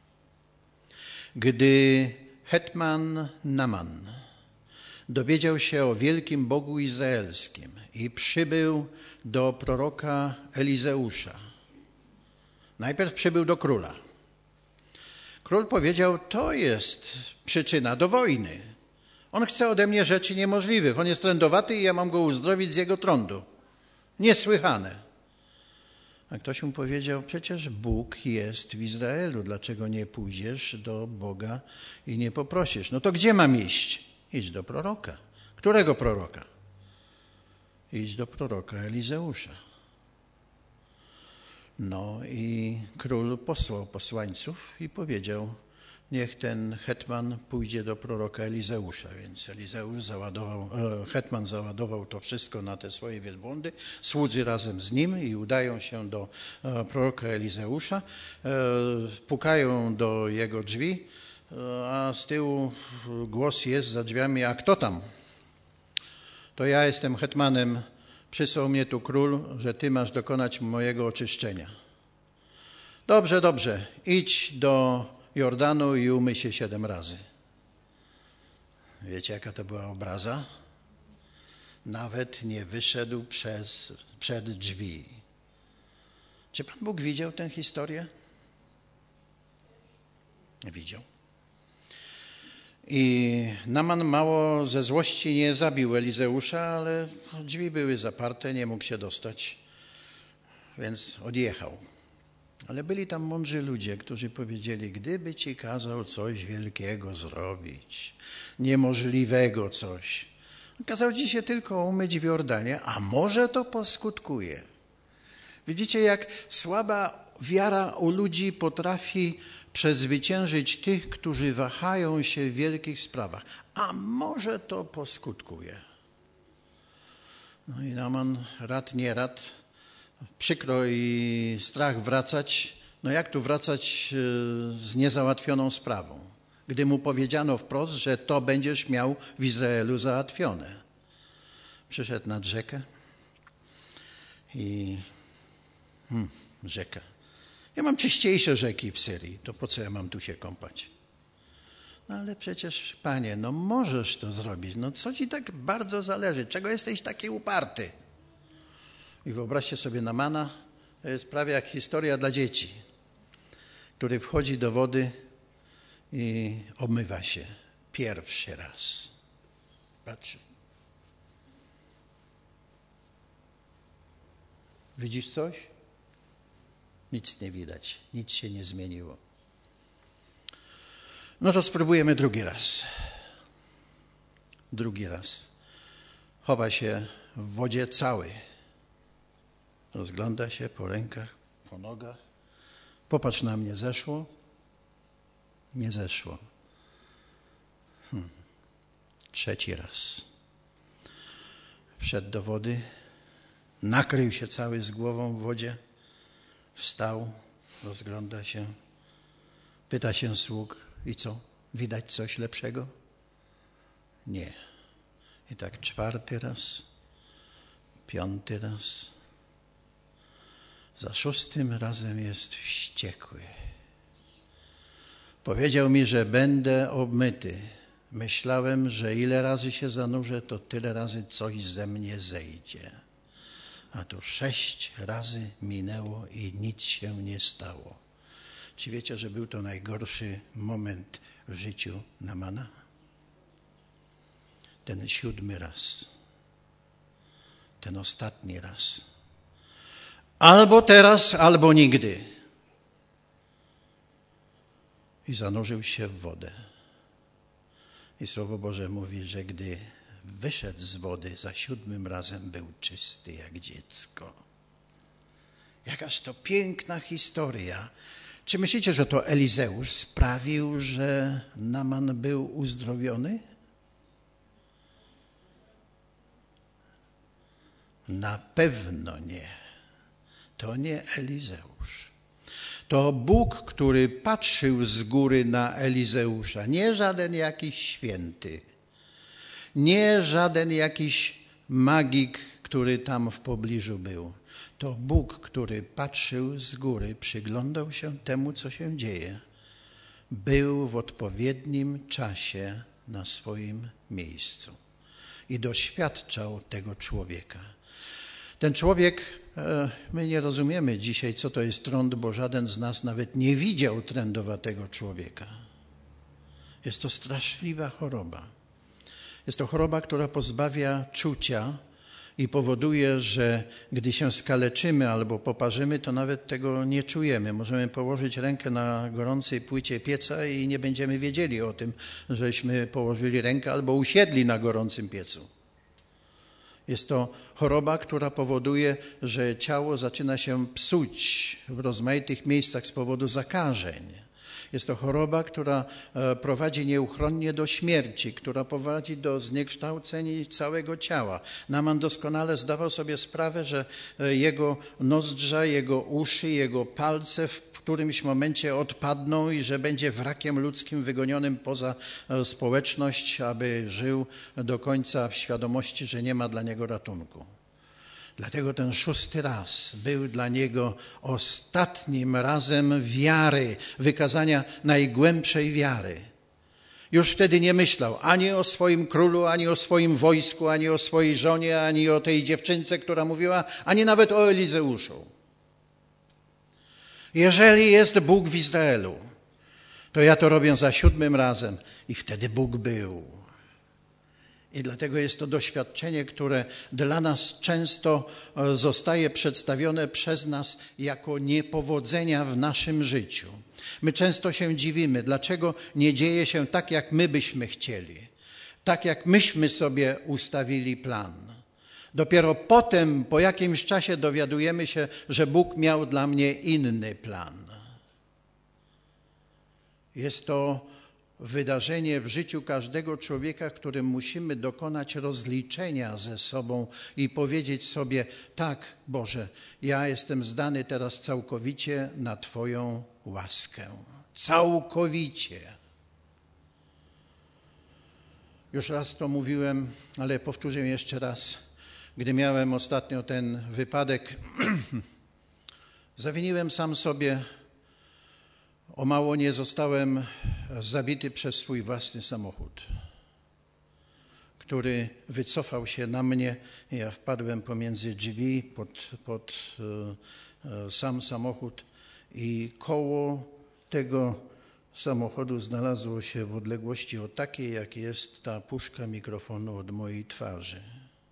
Gdy hetman Naman dowiedział się o wielkim Bogu izraelskim i przybył do proroka Elizeusza. Najpierw przybył do króla. Król powiedział, to jest przyczyna do wojny. On chce ode mnie rzeczy niemożliwych. On jest trędowaty i ja mam go uzdrowić z jego trądu. Niesłychane. A ktoś mu powiedział, przecież Bóg jest w Izraelu. Dlaczego nie pójdziesz do Boga i nie poprosisz? No to gdzie mam iść? Idź do proroka. Którego proroka? Idź do proroka Elizeusza. No i król posłał posłańców i powiedział, niech ten hetman pójdzie do proroka Elizeusza. Więc Elizeusz załadował, hetman załadował to wszystko na te swoje wielbłądy, słudzy razem z nim i udają się do proroka Elizeusza, pukają do jego drzwi, a z tyłu głos jest za drzwiami, a kto tam? To ja jestem hetmanem, przysłał mnie tu król, że ty masz dokonać mojego oczyszczenia. Dobrze, dobrze, idź do Jordanu i umyj się siedem razy. Wiecie, jaka to była obraza? Nawet nie wyszedł przez, przed drzwi. Czy Pan Bóg widział tę historię? Widział. I Naman mało ze złości nie zabił Elizeusza, ale drzwi były zaparte, nie mógł się dostać, więc odjechał. Ale byli tam mądrzy ludzie, którzy powiedzieli, gdyby ci kazał coś wielkiego zrobić, niemożliwego coś, kazał ci się tylko umyć w Jordanie, a może to poskutkuje. Widzicie, jak słaba wiara u ludzi potrafi przezwyciężyć tych, którzy wahają się w wielkich sprawach. A może to poskutkuje. No i Naman rad nie rad, przykro i strach wracać. No jak tu wracać z niezałatwioną sprawą? Gdy mu powiedziano wprost, że to będziesz miał w Izraelu załatwione. Przyszedł nad rzekę i... Hmm, rzekę. Ja mam czyściejsze rzeki w Syrii, to po co ja mam tu się kąpać? No ale przecież, Panie, no możesz to zrobić, no co ci tak bardzo zależy, czego jesteś taki uparty? I wyobraźcie sobie Naamana, to jest prawie jak historia dla dzieci, który wchodzi do wody i obmywa się pierwszy raz. Patrzy. Widzisz coś? Nic nie widać, nic się nie zmieniło. No to spróbujemy drugi raz. Drugi raz. Chowa się w wodzie cały. Rozgląda się po rękach, po nogach. Popatrz na mnie, zeszło? Nie zeszło. Hmm. Trzeci raz. Wszedł do wody, nakrył się cały z głową w wodzie, wstał, rozgląda się, pyta się sług, i co, widać coś lepszego? Nie. I tak czwarty raz, piąty raz. Za szóstym razem jest wściekły. Powiedział mi, że będę obmyty. Myślałem, że ile razy się zanurzę, to tyle razy coś ze mnie zejdzie. A tu sześć razy minęło i nic się nie stało. Czy wiecie, że był to najgorszy moment w życiu Naamana? Ten siódmy raz. Ten ostatni raz. Albo teraz, albo nigdy. I zanurzył się w wodę. I Słowo Boże mówi, że gdy wyszedł z wody za siódmym razem, był czysty jak dziecko. Jakaż to piękna historia. Czy myślicie, że to Elizeusz sprawił, że Naaman był uzdrowiony? Na pewno nie. To nie Elizeusz. To Bóg, który patrzył z góry na Elizeusza. Nie żaden jakiś święty. Nie żaden jakiś magik, który tam w pobliżu był. To Bóg, który patrzył z góry, przyglądał się temu, co się dzieje. Był w odpowiednim czasie na swoim miejscu i doświadczał tego człowieka. Ten człowiek, my nie rozumiemy dzisiaj, co to jest trąd, bo żaden z nas nawet nie widział trędowatego człowieka. Jest to straszliwa choroba. Jest to choroba, która pozbawia czucia i powoduje, że gdy się skaleczymy albo poparzymy, to nawet tego nie czujemy. Możemy położyć rękę na gorącej płycie pieca i nie będziemy wiedzieli o tym, żeśmy położyli rękę albo usiedli na gorącym piecu. Jest to choroba, która powoduje, że ciało zaczyna się psuć w rozmaitych miejscach z powodu zakażeń. Jest to choroba, która prowadzi nieuchronnie do śmierci, która prowadzi do zniekształceń całego ciała. Naaman doskonale zdawał sobie sprawę, że jego nozdrza, jego uszy, jego palce w którymś momencie odpadną i że będzie wrakiem ludzkim wygonionym poza społeczność, aby żył do końca w świadomości, że nie ma dla niego ratunku. Dlatego ten szósty raz był dla niego ostatnim razem wiary, wykazania najgłębszej wiary. Już wtedy nie myślał ani o swoim królu, ani o swoim wojsku, ani o swojej żonie, ani o tej dziewczynce, która mówiła, ani nawet o Elizeuszu. Jeżeli jest Bóg w Izraelu, to ja to robię za siódmym razem. I wtedy Bóg był. I dlatego jest to doświadczenie, które dla nas często zostaje przedstawione przez nas jako niepowodzenia w naszym życiu. My często się dziwimy, dlaczego nie dzieje się tak, jak my byśmy chcieli, tak jak myśmy sobie ustawili plan. Dopiero potem, po jakimś czasie dowiadujemy się, że Bóg miał dla mnie inny plan. Jest to wydarzenie w życiu każdego człowieka, w którym musimy dokonać rozliczenia ze sobą i powiedzieć sobie, tak, Boże, ja jestem zdany teraz całkowicie na Twoją łaskę. Całkowicie. Już raz to mówiłem, ale powtórzę jeszcze raz. Gdy miałem ostatnio ten wypadek, zawiniłem sam sobie O mało nie zostałem zabity przez swój własny samochód, który wycofał się na mnie. Ja wpadłem pomiędzy drzwi pod, pod e, sam samochód i koło tego samochodu znalazło się w odległości o takiej, jak jest ta puszka mikrofonu od mojej twarzy.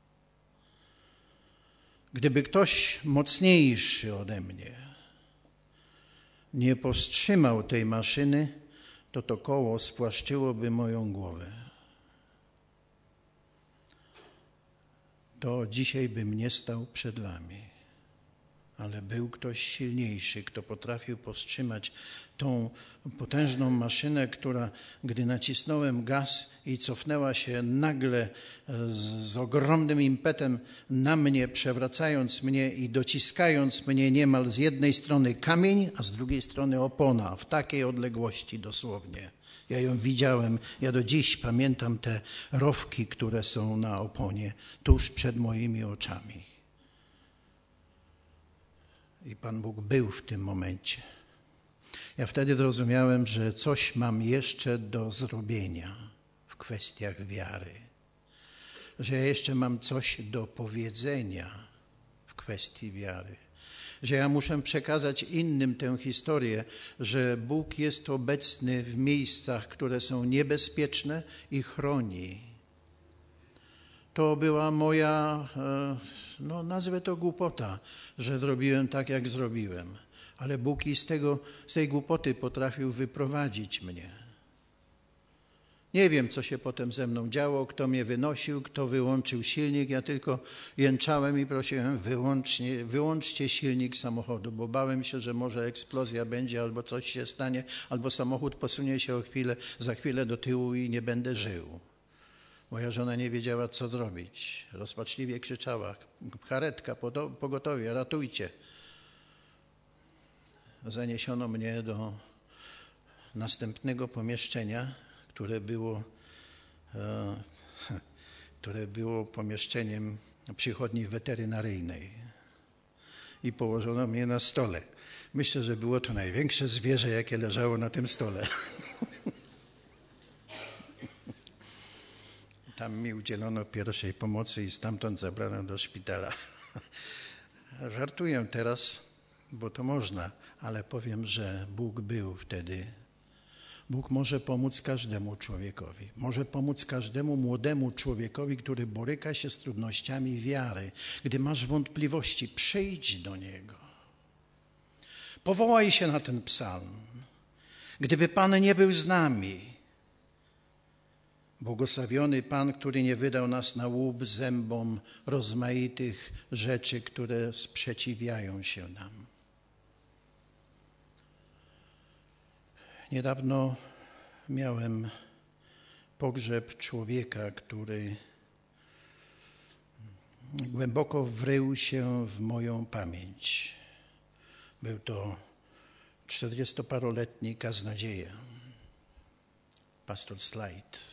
Gdyby ktoś mocniejszy ode mnie nie powstrzymał tej maszyny, to to koło spłaszczyłoby moją głowę. To dzisiaj bym nie stał przed wami. Ale był ktoś silniejszy, kto potrafił powstrzymać tą potężną maszynę, która, gdy nacisnąłem gaz i cofnęła się nagle z, z ogromnym impetem na mnie, przewracając mnie i dociskając mnie niemal z jednej strony kamień, a z drugiej strony opona, w takiej odległości dosłownie. Ja ją widziałem, ja do dziś pamiętam te rowki, które są na oponie, tuż przed moimi oczami. I Pan Bóg był w tym momencie. Ja wtedy zrozumiałem, że coś mam jeszcze do zrobienia w kwestiach wiary. Że ja jeszcze mam coś do powiedzenia w kwestii wiary. Że ja muszę przekazać innym tę historię, że Bóg jest obecny w miejscach, które są niebezpieczne i chroni. To była moja, no nazwę to głupota, że zrobiłem tak, jak zrobiłem. Ale Bóg i z, tego, z tej głupoty potrafił wyprowadzić mnie. Nie wiem, co się potem ze mną działo, kto mnie wynosił, kto wyłączył silnik. Ja tylko jęczałem i prosiłem, wyłącznie, wyłączcie silnik samochodu, bo bałem się, że może eksplozja będzie, albo coś się stanie, albo samochód posunie się o chwilę, za chwilę do tyłu i nie będę żył. Moja żona nie wiedziała, co zrobić. Rozpaczliwie krzyczała, karetka, pogotowie, ratujcie. Zaniesiono mnie do następnego pomieszczenia, które było, e, które było pomieszczeniem przychodni weterynaryjnej. I położono mnie na stole. Myślę, że było to największe zwierzę, jakie leżało na tym stole. Tam mi udzielono pierwszej pomocy i stamtąd zabrano do szpitala. Żartuję teraz, bo to można, ale powiem, że Bóg był wtedy. Bóg może pomóc każdemu człowiekowi. Może pomóc każdemu młodemu człowiekowi, który boryka się z trudnościami wiary. Gdy masz wątpliwości, przyjdź do Niego. Powołaj się na ten psalm. Gdyby Pan nie był z nami, błogosławiony Pan, który nie wydał nas na łup zębom rozmaitych rzeczy, które sprzeciwiają się nam. Niedawno miałem pogrzeb człowieka, który głęboko wrył się w moją pamięć. Był to czterdziestoparoletni kaznodzieja, pastor Slajd.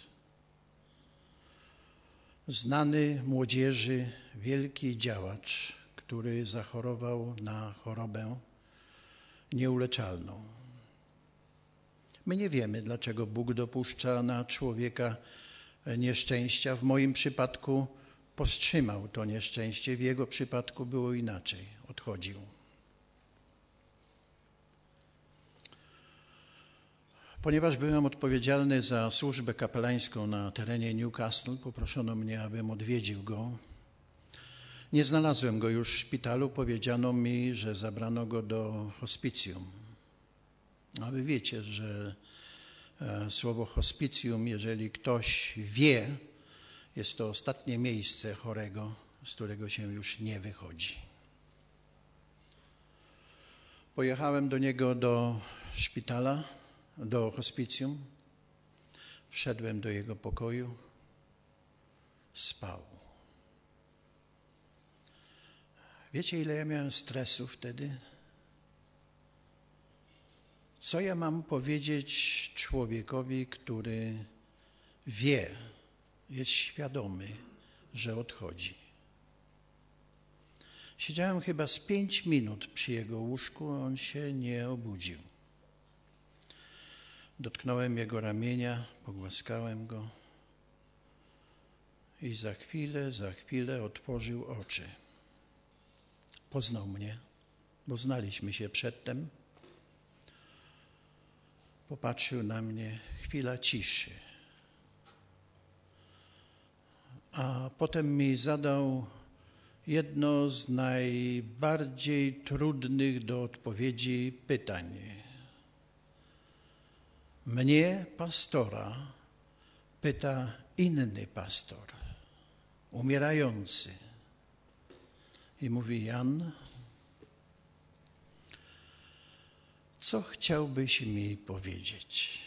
Znany młodzieży, wielki działacz, który zachorował na chorobę nieuleczalną. My nie wiemy, dlaczego Bóg dopuszcza na człowieka nieszczęścia. W moim przypadku powstrzymał to nieszczęście, w jego przypadku było inaczej, odchodził. Ponieważ byłem odpowiedzialny za służbę kapelańską na terenie Newcastle, poproszono mnie, abym odwiedził go. Nie znalazłem go już w szpitalu, powiedziano mi, że zabrano go do hospicjum. A wy wiecie, że e, słowo hospicjum, jeżeli ktoś wie, jest to ostatnie miejsce chorego, z którego się już nie wychodzi. Pojechałem do niego do szpitala, do hospicjum. Wszedłem do jego pokoju. Spał. Wiecie, ile ja miałem stresu wtedy? Co ja mam powiedzieć człowiekowi, który wie, jest świadomy, że odchodzi? Siedziałem chyba z pięć minut przy jego łóżku, on się nie obudził. Dotknąłem jego ramienia, pogłaskałem go i za chwilę, za chwilę otworzył oczy. Poznał mnie, bo znaliśmy się przedtem. Popatrzył na mnie, chwila ciszy. A potem mi zadał jedno z najbardziej trudnych do odpowiedzi pytań. Mnie, pastora, pyta inny pastor, umierający. I mówi: Jan, co chciałbyś mi powiedzieć?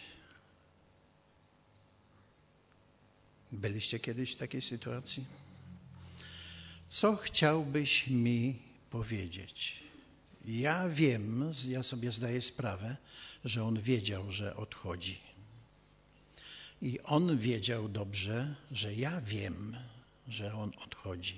Byliście kiedyś w takiej sytuacji? Co chciałbyś mi powiedzieć? Ja wiem, ja sobie zdaję sprawę, że on wiedział, że odchodzi. I on wiedział dobrze, że ja wiem, że on odchodzi.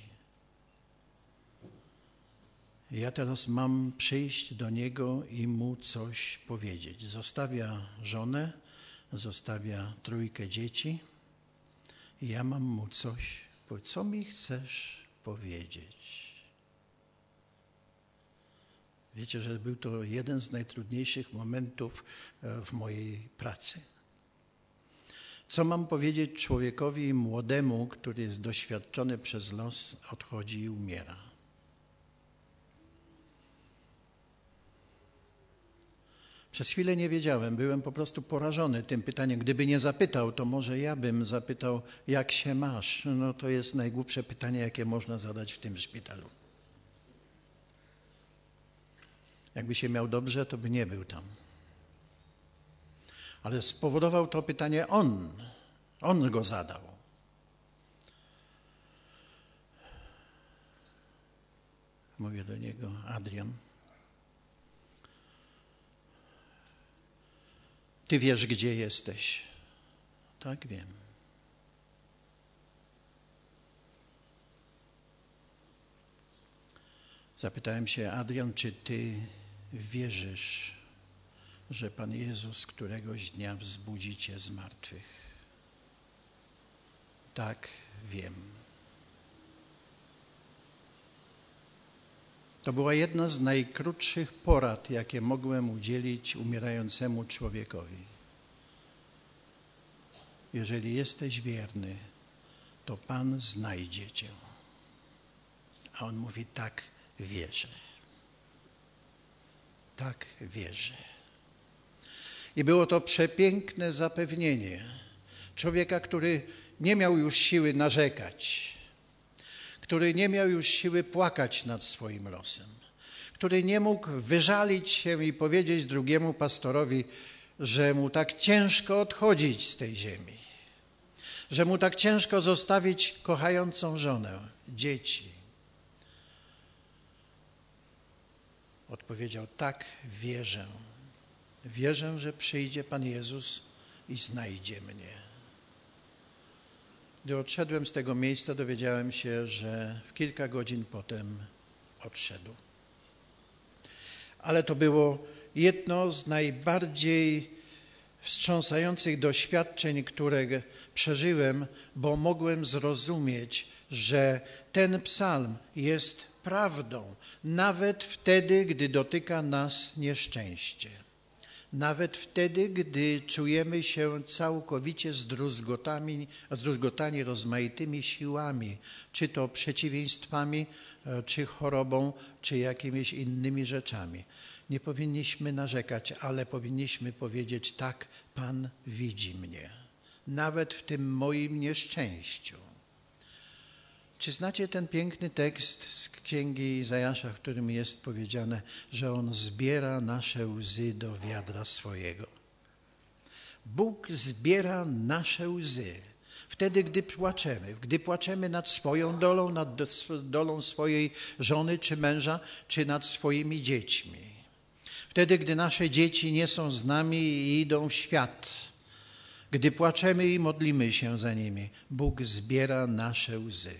Ja teraz mam przyjść do niego i mu coś powiedzieć. Zostawia żonę, zostawia trójkę dzieci i ja mam mu coś powiedzieć. Co mi chcesz powiedzieć? Wiecie, że był to jeden z najtrudniejszych momentów w mojej pracy. Co mam powiedzieć człowiekowi młodemu, który jest doświadczony przez los, odchodzi i umiera? Przez chwilę nie wiedziałem, byłem po prostu porażony tym pytaniem. Gdyby nie zapytał, to może ja bym zapytał, jak się masz? No to jest najgłupsze pytanie, jakie można zadać w tym szpitalu. Jakby się miał dobrze, to by nie był tam. Ale spowodował to pytanie on. On go zadał. Mówię do niego: Adrian, ty wiesz, gdzie jesteś? Tak, wiem. Zapytałem się: Adrian, czy ty wierzysz, że Pan Jezus któregoś dnia wzbudzi cię z martwych? Tak, wiem. To była jedna z najkrótszych porad, jakie mogłem udzielić umierającemu człowiekowi. Jeżeli jesteś wierny, to Pan znajdzie cię. A on mówi: tak, wierzę. Tak, wierzę. I było to przepiękne zapewnienie człowieka, który nie miał już siły narzekać, który nie miał już siły płakać nad swoim losem, który nie mógł wyżalić się i powiedzieć drugiemu pastorowi, że mu tak ciężko odchodzić z tej ziemi, że mu tak ciężko zostawić kochającą żonę, dzieci. Odpowiedział: tak, wierzę. Wierzę, że przyjdzie Pan Jezus i znajdzie mnie. Gdy odszedłem z tego miejsca, dowiedziałem się, że w kilka godzin potem odszedł. Ale to było jedno z najbardziej wstrząsających doświadczeń, które przeżyłem, bo mogłem zrozumieć, że ten psalm jest prawdą, nawet wtedy, gdy dotyka nas nieszczęście. Nawet wtedy, gdy czujemy się całkowicie zdruzgotani, zdruzgotani rozmaitymi siłami, czy to przeciwieństwami, czy chorobą, czy jakimiś innymi rzeczami. Nie powinniśmy narzekać, ale powinniśmy powiedzieć: tak, Pan widzi mnie, nawet w tym moim nieszczęściu. Czy znacie ten piękny tekst z Księgi Izajasza, w którym jest powiedziane, że On zbiera nasze łzy do wiadra swojego? Bóg zbiera nasze łzy wtedy, gdy płaczemy. Gdy płaczemy nad swoją dolą, nad dolą swojej żony czy męża, czy nad swoimi dziećmi. Wtedy, gdy nasze dzieci nie są z nami i idą w świat. Gdy płaczemy i modlimy się za nimi, Bóg zbiera nasze łzy.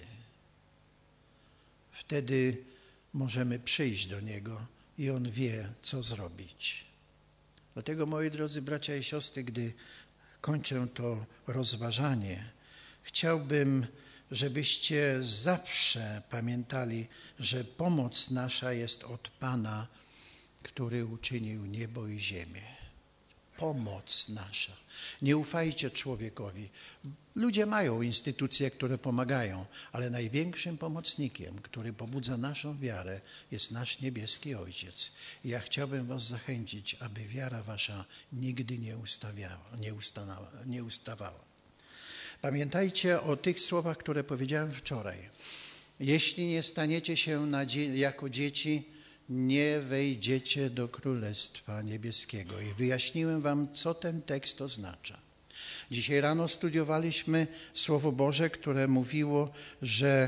Wtedy możemy przyjść do Niego i On wie, co zrobić. Dlatego, moi drodzy bracia i siostry, gdy kończę to rozważanie, chciałbym, żebyście zawsze pamiętali, że pomoc nasza jest od Pana, który uczynił niebo i ziemię. Pomoc nasza. Nie ufajcie człowiekowi. Ludzie mają instytucje, które pomagają, ale największym pomocnikiem, który pobudza naszą wiarę, jest nasz niebieski Ojciec. I ja chciałbym was zachęcić, aby wiara wasza nigdy nie ustawiała, nie ustanała, nie ustawała. Pamiętajcie o tych słowach, które powiedziałem wczoraj. Jeśli nie staniecie się na dzie- jako dzieci, nie wejdziecie do Królestwa Niebieskiego. I wyjaśniłem wam, co ten tekst oznacza. Dzisiaj rano studiowaliśmy Słowo Boże, które mówiło, że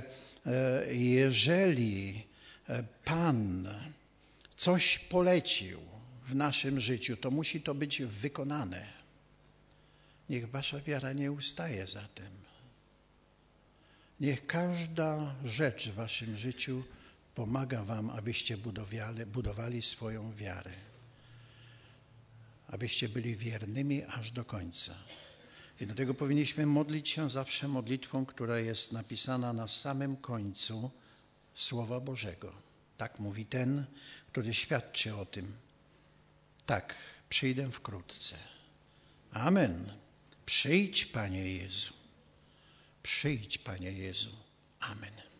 jeżeli Pan coś polecił w naszym życiu, to musi to być wykonane. Niech wasza wiara nie ustaje za tym. Niech każda rzecz w waszym życiu pomaga wam, abyście budowali, budowali swoją wiarę. Abyście byli wiernymi aż do końca. I dlatego powinniśmy modlić się zawsze modlitwą, która jest napisana na samym końcu Słowa Bożego. Tak mówi ten, który świadczy o tym. Tak, przyjdę wkrótce. Amen. Przyjdź, Panie Jezu. Przyjdź, Panie Jezu. Amen.